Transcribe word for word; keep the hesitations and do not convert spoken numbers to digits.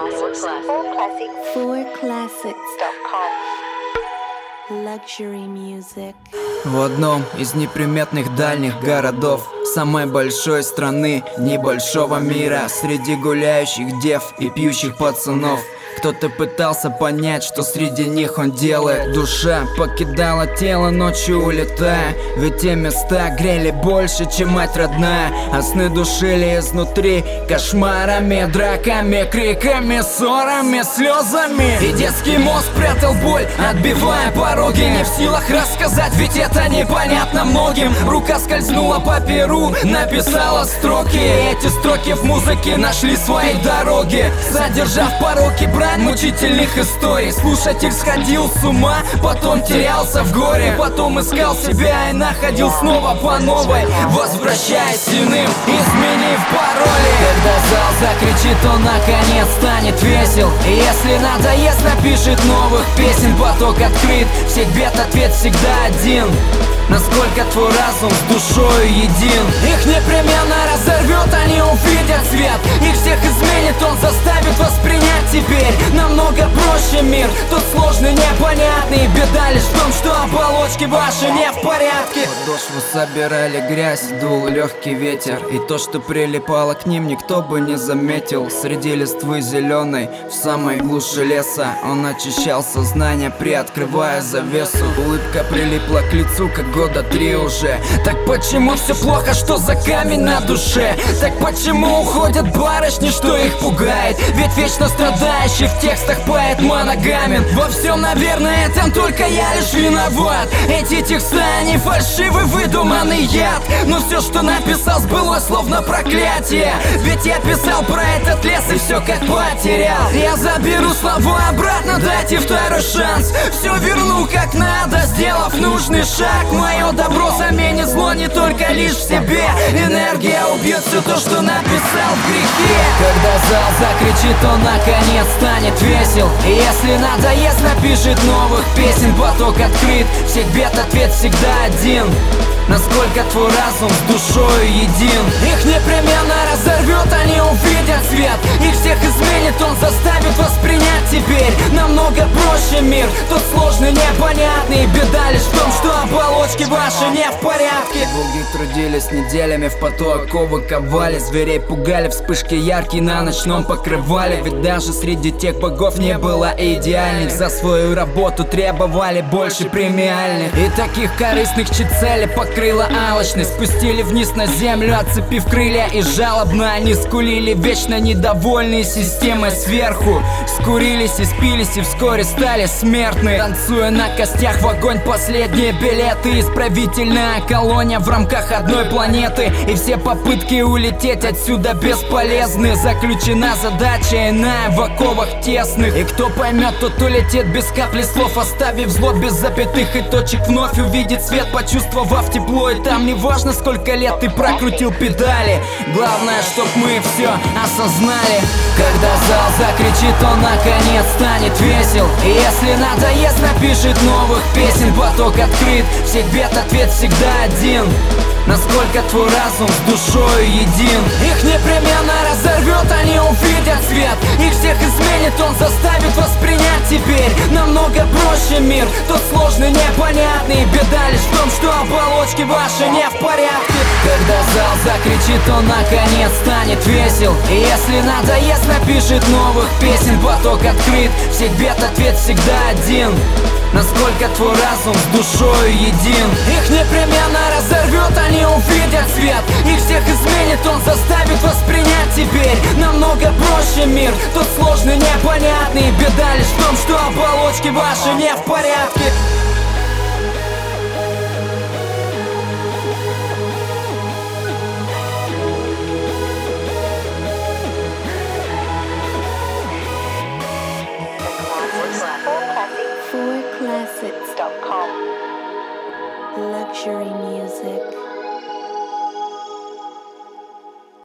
four classics dot com. Luxury music. В одном из неприметных дальних городов самой большой страны, небольшого мира, среди гуляющих дев и пьющих пацанов, кто-то пытался понять, что среди них он делает. Душа покидала тело, ночью улетая, ведь те места грели больше, чем мать родная. А сны душили изнутри кошмарами, драками, криками, ссорами, слезами. И детский мозг прятал боль, отбивая пороги. Не в силах рассказать, ведь это непонятно многим. Рука скользнула по перу, написала строки. И эти строки в музыке нашли свои дороги, задержав пороки брань мучительных историй. Слушатель сходил с ума, потом терялся в горе, потом искал себя и находил снова по новой, возвращаясь сильным, изменив пароли. Когда зал закричит, он наконец станет весел. И если надоест, напишет новых песен. Поток открыт, всех бед ответ всегда один: насколько твой разум с душой един. Их непременно разорвет, они увидят свет. Их всех изменит, он заставит воспринять теперь намного проще мир. Тот сложный, непонятный. Беда лишь в том, что оболочки ваши не в порядке. Подошву собирали грязь, дул легкий ветер, и то, что прилипало к ним, никто бы не заметил. Среди листвы зеленой, в самой глуши леса, он очищал сознание, приоткрывая завесу. Улыбка прилипла к лицу, как года три уже. Так почему все плохо, что за камень на душе? Так почему уходят барышни, что их пугает? Ведь вечно страдающий в текстах поэт моногамен. Во всем, наверное, там только я лишь виноват. Эти тексты, они фальшивый, выдуманный яд. Но все, что написал, сбылось словно проклятие. Ведь я писал про этот лес и все как потерял. Я заберу слова обратно, дайте второй шанс. Все верну как надо, сделав нужный шаг. Мое добро заменит зло не только лишь в себе. Энергия убьет все то, что написал в грехе. Когда зал закричит, он наконец станет весел. И если надоест, напишет новых песен. Поток открыт, всех бед ответ всегда один: насколько твой разум с душой един. Их непременно разорвет, они увидят свет. Их всех изменит, он заставит воспринять теперь намного проще мир. Тот сложный, непонятный. Беда лишь в том, что оболочки ваши не в порядке. Боги трудились неделями, в поту оковы ковали, зверей пугали, вспышки яркие на ночном покрывале. Ведь даже среди тех богов не было идеальных. За свою работу требовали больше премиальных. И таких корыстных, чьи цели покрыла алчность, спустили вниз на землю, отцепив крылья. И жалобно они скулили, вечно недовольные системой сверху. Скурились и спились, и вскоре стали смертны, танцуя на костях в огонь последние билеты. Исправительная колония в рамках одной планеты, и все попытки улететь отсюда бесполезны. Заключена задача иная в оковах тесных. И кто поймет, тот улетит без капли слов, оставив зло без запятых и точек. Вновь увидит свет, почувствовав тепло. И там не важно, сколько лет ты прокрутил педали, главное, чтоб мы все осознали. Когда зал закричит, он наконец станет весел. И если надоест, напишет новых песен. Поток открыт, всех бед ответ всегда один: насколько твой разум с душой един. Их непременно разорвет, они увидят свет. Их всех изменит, он заставит воспринять теперь намного проще мир. Тот сложный, непонятный. Беда лишь в том, что оболочки ваши не в порядке. Когда зал закричит, он наконец станет весел. И если надоест, напишет новых песен. Поток открыт, всех бед ответ всегда один: насколько твой разум с душой един. Их непременно разорвет, они увидят свет. Их всех изменит, он заставит воспринять теперь намного проще мир. Тот сложный, непонятный. Беда лишь в том, что оболочки ваши не в порядке.